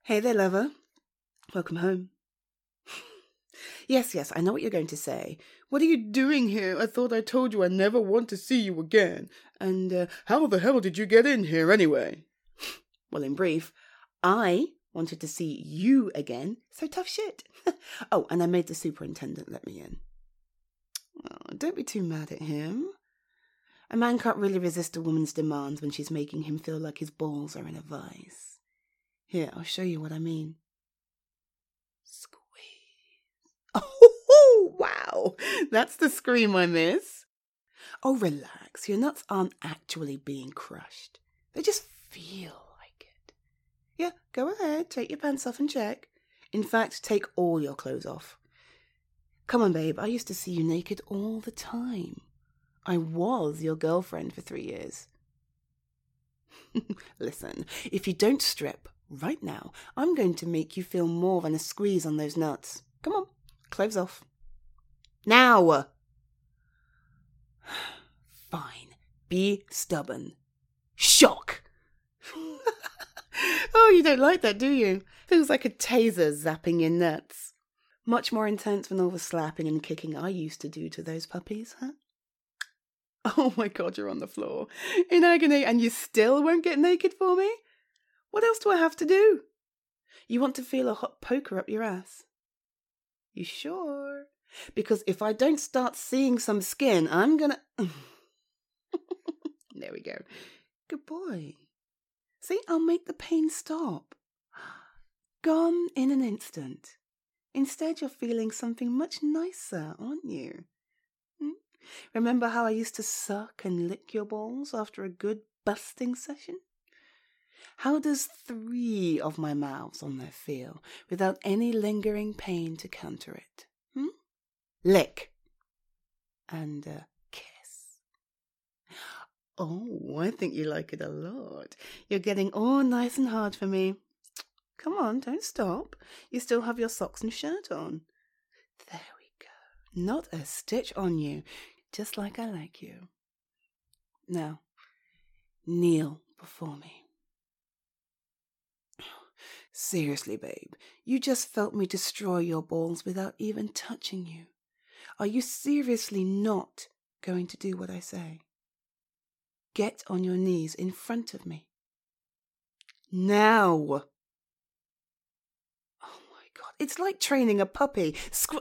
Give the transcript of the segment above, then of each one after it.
Hey there, lover. Welcome home. Yes, I know what you're going to say. What are you doing here? I thought I told you I never want to see you again. And how the hell did you get in here anyway? Well, in brief, I wanted to see you again, so tough shit. Oh, and I made the superintendent let me in. Oh, don't be too mad at him. A man can't really resist a woman's demands when she's making him feel like his balls are in a vice. Here, I'll show you what I mean. Squeeze. Oh, wow. That's the scream I miss. Oh, relax. Your nuts aren't actually being crushed. They just feel like it. Yeah, go ahead. Take your pants off and check. In fact, take all your clothes off. Come on, babe. I used to see you naked all the time. I was your girlfriend for 3 years. Listen, if you don't strip right now, I'm going to make you feel more than a squeeze on those nuts. Come on, clothes off. Now! Fine, be stubborn. Shock! Oh, you don't like that, do you? Feels like a taser zapping your nuts. Much more intense than all the slapping and kicking I used to do to those puppies, huh? Oh my God, you're on the floor in agony and you still won't get naked for me? What else do I have to do? You want to feel a hot poker up your ass? You sure? Because if I don't start seeing some skin, I'm gonna... There we go. Good boy. See, I'll make the pain stop. Gone in an instant. Instead, you're feeling something much nicer, aren't you? Remember how I used to suck and lick your balls after a good busting session? How does 3 of my mouths on there feel without any lingering pain to counter it? Lick. And kiss. Oh, I think you like it a lot. You're getting all nice and hard for me. Come on, don't stop. You still have your socks and shirt on. There we go. Not a stitch on you. Just like I like you. Now, kneel before me. Seriously, babe, you just felt me destroy your balls without even touching you. Are you seriously not going to do what I say? Get on your knees in front of me. Now! Oh my God, it's like training a puppy.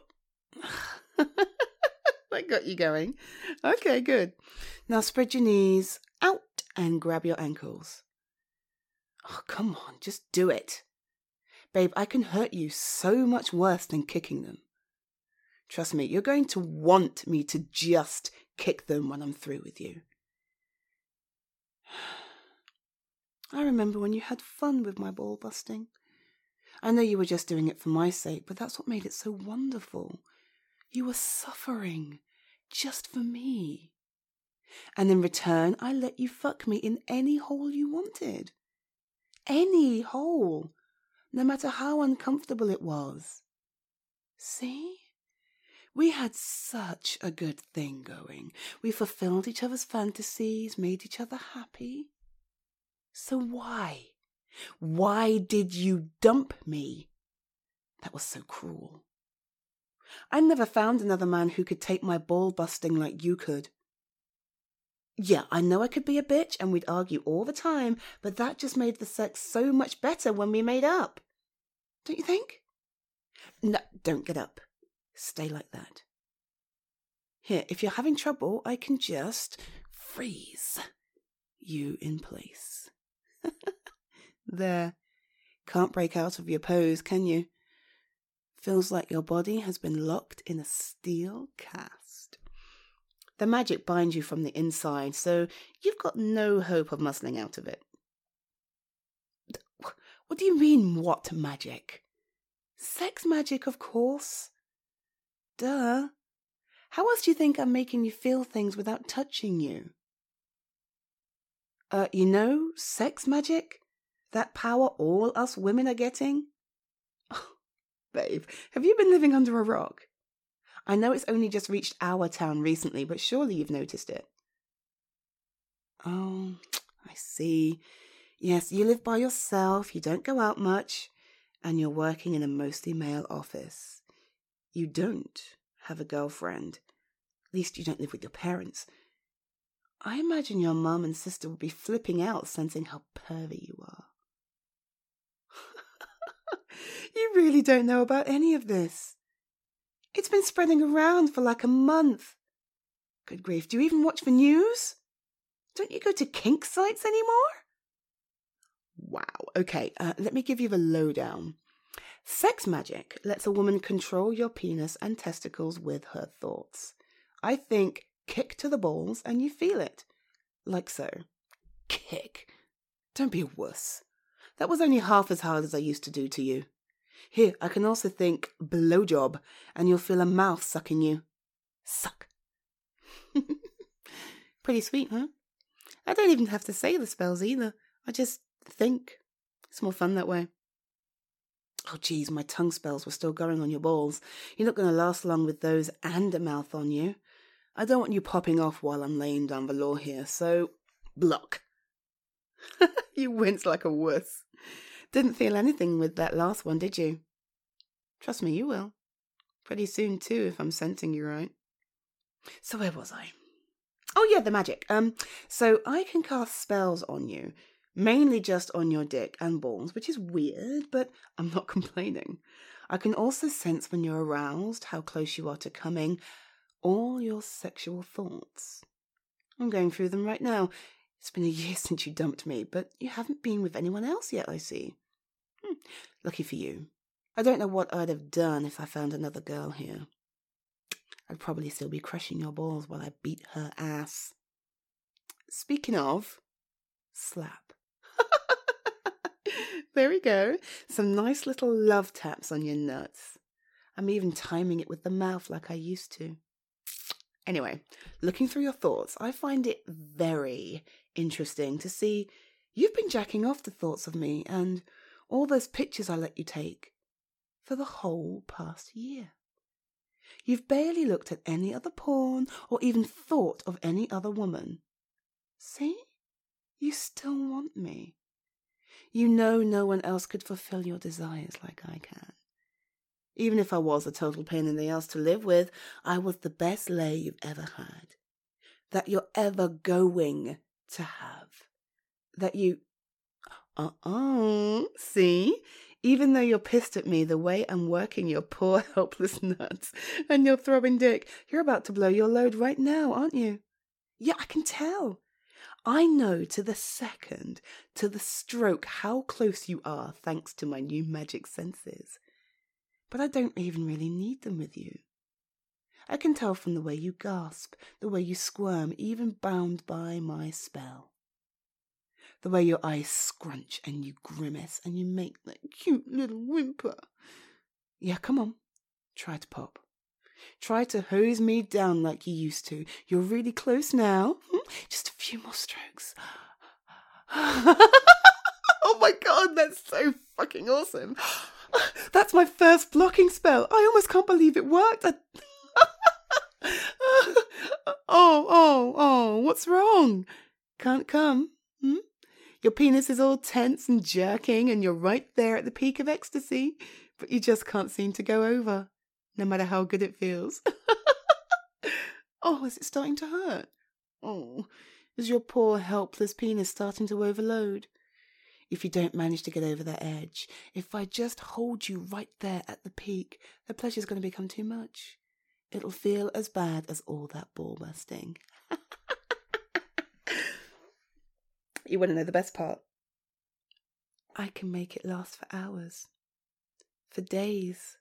That got you going. Okay, good. Now spread your knees out and grab your ankles. Oh, come on, just do it. Babe, I can hurt you so much worse than kicking them. Trust me, you're going to want me to just kick them when I'm through with you. I remember when you had fun with my ball busting. I know you were just doing it for my sake, but that's what made it so wonderful. You were suffering just for me. And in return, I let you fuck me in any hole you wanted. Any hole, no matter how uncomfortable it was. See? We had such a good thing going. We fulfilled each other's fantasies, made each other happy. So why? Why did you dump me? That was so cruel. I never found another man who could take my ball busting like you could. Yeah, I know I could be a bitch and we'd argue all the time, but that just made the sex so much better when we made up. Don't you think? No, don't get up. Stay like that. Here, if you're having trouble, I can just freeze you in place. There. Can't break out of your pose, can you? Feels like your body has been locked in a steel cast. The magic binds you from the inside, so you've got no hope of muscling out of it. What do you mean, what magic? Sex magic, of course. Duh. How else do you think I'm making you feel things without touching you? Sex magic? That power all us women are getting? Oh, babe, have you been living under a rock? I know it's only just reached our town recently, but surely you've noticed it. Oh, I see. Yes, you live by yourself, you don't go out much. and you're working in a mostly male office. You don't have a girlfriend. At least you don't live with your parents. I imagine your mum and sister would be flipping out sensing how pervy you are. You really don't know about any of this. It's been spreading around for like a month. Good grief, do you even watch the news? Don't you go to kink sites anymore? Wow, okay, let me give you the lowdown. Sex magic lets a woman control your penis and testicles with her thoughts. I think kick to the balls and you feel it. Like so. Kick. Don't be a wuss. That was only half as hard as I used to do to you. Here, I can also think blowjob and you'll feel a mouth sucking you. Suck. Pretty sweet, huh? I don't even have to say the spells either. I just think. It's more fun that way. Oh, geez, my tongue spells were still going on your balls. You're not going to last long with those and a mouth on you. I don't want you popping off while I'm laying down the law here, so block. You winced like a wuss. Didn't feel anything with that last one, did you? Trust me, you will. Pretty soon, too, if I'm sensing you right. So where was I? Oh, yeah, the magic. So I can cast spells on you, mainly just on your dick and balls, which is weird, but I'm not complaining. I can also sense when you're aroused, how close you are to coming, all your sexual thoughts. I'm going through them right now. It's been a year since you dumped me, but you haven't been with anyone else yet, I see. Lucky for you. I don't know what I'd have done if I found another girl here. I'd probably still be crushing your balls while I beat her ass. Speaking of, slap. There we go. Some nice little love taps on your nuts. I'm even timing it with the mouth like I used to. Anyway, looking through your thoughts, I find it very interesting to see you've been jacking off the thoughts of me and all those pictures I let you take for the whole past year. You've barely looked at any other porn or even thought of any other woman. See? You still want me. You know no one else could fulfill your desires like I can. Even if I was a total pain in the ass to live with, I was the best lay you've ever had. That you're ever going to have. That you... See? Even though you're pissed at me the way I'm working your poor helpless nuts and your throbbing dick, you're about to blow your load right now, aren't you? Yeah, I can tell. I know to the second, to the stroke, how close you are thanks to my new magic senses. But I don't even really need them with you. I can tell from the way you gasp, the way you squirm, even bound by my spell. The way your eyes scrunch and you grimace and you make that cute little whimper. Yeah, come on. Try to pop. Try to hose me down like you used to. You're really close now. Just a few more strokes. Oh my God, that's so fucking awesome. That's my first blocking spell. I almost can't believe it worked. Oh, what's wrong? Can't come? Your penis is all tense and jerking and you're right there at the peak of ecstasy, but you just can't seem to go over, no matter how good it feels. Oh, is it starting to hurt? Oh, is your poor helpless penis starting to overload? If you don't manage to get over that edge, if I just hold you right there at the peak, the pleasure's going to become too much. It'll feel as bad as all that ball busting. You want to know the best part? I can make it last for hours, for days,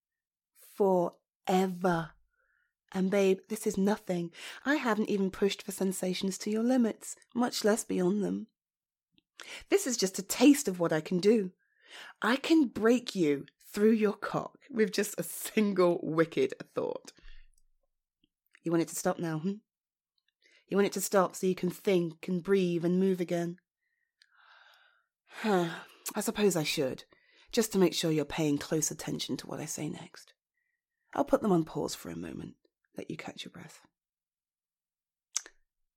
forever. And babe, this is nothing. I haven't even pushed the sensations to your limits, much less beyond them. This is just a taste of what I can do. I can break you through your cock with just a single wicked thought. You want it to stop now, You want it to stop so you can think and breathe and move again? I suppose I should, just to make sure you're paying close attention to what I say next. I'll put them on pause for a moment, let you catch your breath.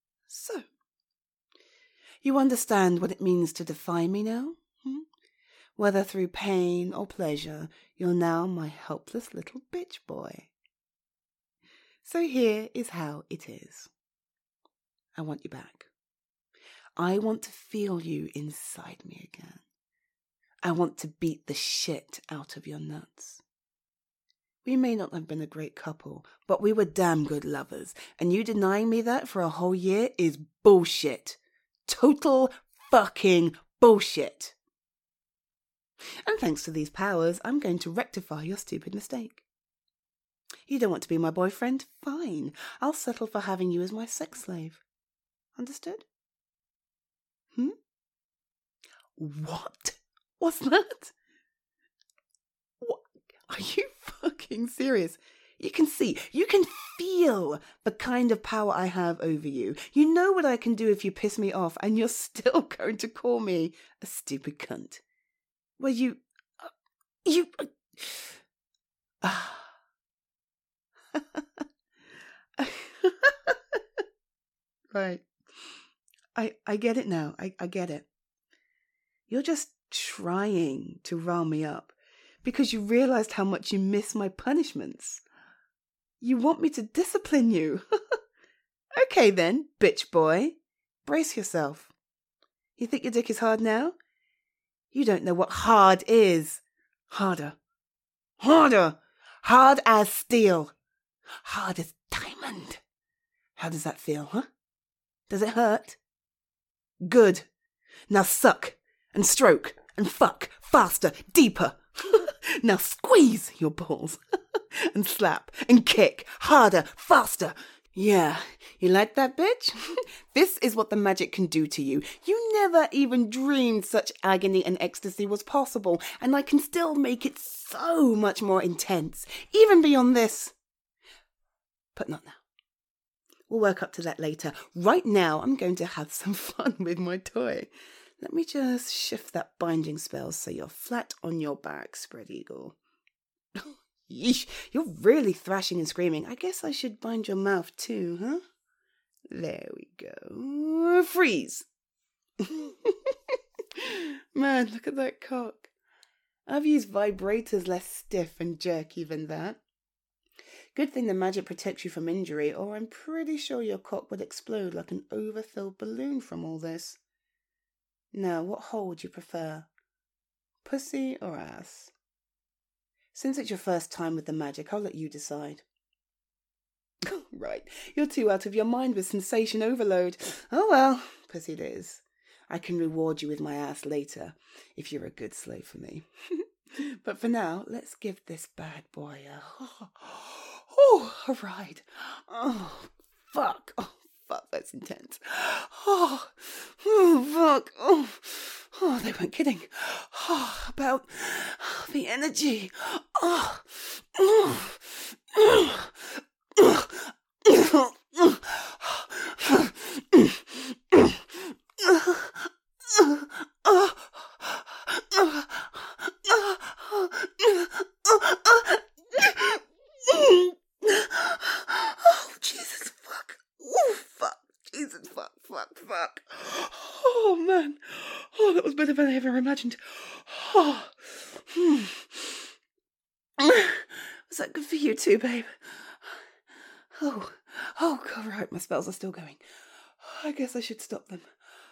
So, you understand what it means to defy me now? Whether through pain or pleasure, you're now my helpless little bitch boy. So here is how it is. I want you back. I want to feel you inside me again. I want to beat the shit out of your nuts. We may not have been a great couple, but we were damn good lovers, and you denying me that for a whole year is bullshit. Total fucking bullshit. And thanks to these powers, I'm going to rectify your stupid mistake. You don't want to be my boyfriend? Fine. I'll settle for having you as my sex slave. Understood? What was that? What? Are you fucking serious? You can see, you can feel the kind of power I have over you. You know what I can do if you piss me off, and you're still going to call me a stupid cunt. Well, Right. I get it now. I get it. You're just trying to rile me up because you realized how much you miss my punishments. You want me to discipline you. Okay then, bitch boy. Brace yourself. You think your dick is hard now? You don't know what hard is. Harder. Harder. Hard as steel. Hard as diamond. How does that feel, huh? Does it hurt? Good. Now suck and stroke and fuck faster, deeper. Now squeeze your balls and slap and kick harder, faster. Yeah, you like that, bitch? This is what the magic can do to you. You never even dreamed such agony and ecstasy was possible, and I can still make it so much more intense, even beyond this. But not now. We'll work up to that later. Right now, I'm going to have some fun with my toy. Let me just shift that binding spell so you're flat on your back, spread eagle. Yeesh, you're really thrashing and screaming. I guess I should bind your mouth too, huh? There we go. Freeze! Man, look at that cock. I've used vibrators less stiff and jerky than that. Good thing the magic protects you from injury, or I'm pretty sure your cock would explode like an overfilled balloon from all this. Now, what hole would you prefer? Pussy or ass? Since it's your first time with the magic, I'll let you decide. Right, you're too out of your mind with sensation overload. Oh well, pussy it is. I can reward you with my ass later, if you're a good slave for me. But for now, let's give this bad boy a ride. Oh, fuck. Oh, fuck, that's intense. Oh, fuck. Oh, they weren't kidding. Oh, about the energy. Oh. Oh, Jesus, fuck. Oh, fuck. Jesus, fuck. Oh, man. Oh, that was better than I ever imagined. Oh. Was that good for you too, babe? Oh, God, right, my spells are still going. I guess I should stop them.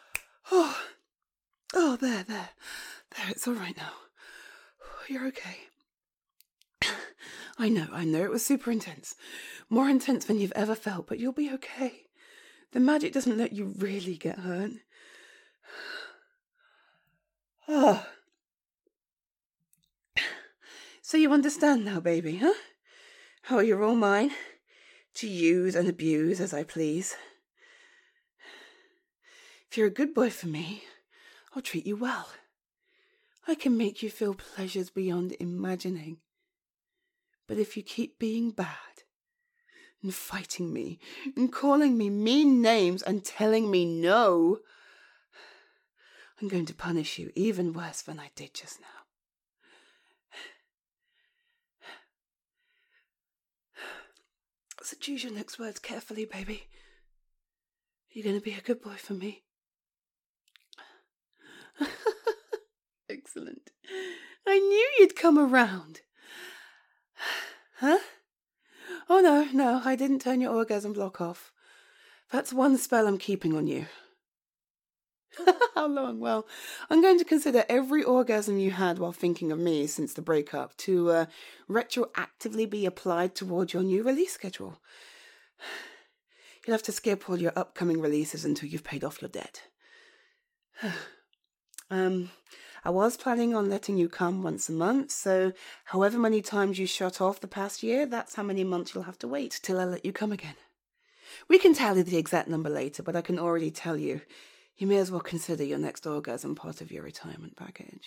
Oh, there, it's all right now. You're okay. I know, it was super intense. More intense than you've ever felt, but you'll be okay. The magic doesn't let you really get hurt. Oh. So you understand now, baby, huh? How you're all mine, to use and abuse as I please. If you're a good boy for me, I'll treat you well. I can make you feel pleasures beyond imagining. But if you keep being bad, and fighting me, and calling me mean names, and telling me no, I'm going to punish you even worse than I did just now. So choose your next words carefully, baby. You're going to be a good boy for me. Excellent. I knew you'd come around. Huh? Oh, no, I didn't turn your orgasm block off. That's one spell I'm keeping on you. How long? Well, I'm going to consider every orgasm you had while thinking of me since the breakup to retroactively be applied toward your new release schedule. You'll have to skip all your upcoming releases until you've paid off your debt. I was planning on letting you come once a month, so however many times you shut off the past year, that's how many months you'll have to wait till I let you come again. We can tally the exact number later, but I can already tell you, you may as well consider your next orgasm part of your retirement package.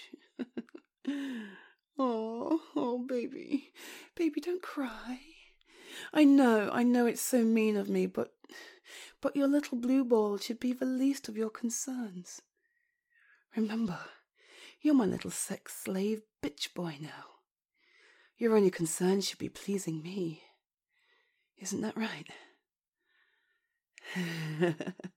Oh, baby. Baby, don't cry. I know it's so mean of me, but your little blue ball should be the least of your concerns. Remember, you're my little sex slave bitch boy now. Your only concern should be pleasing me. Isn't that right?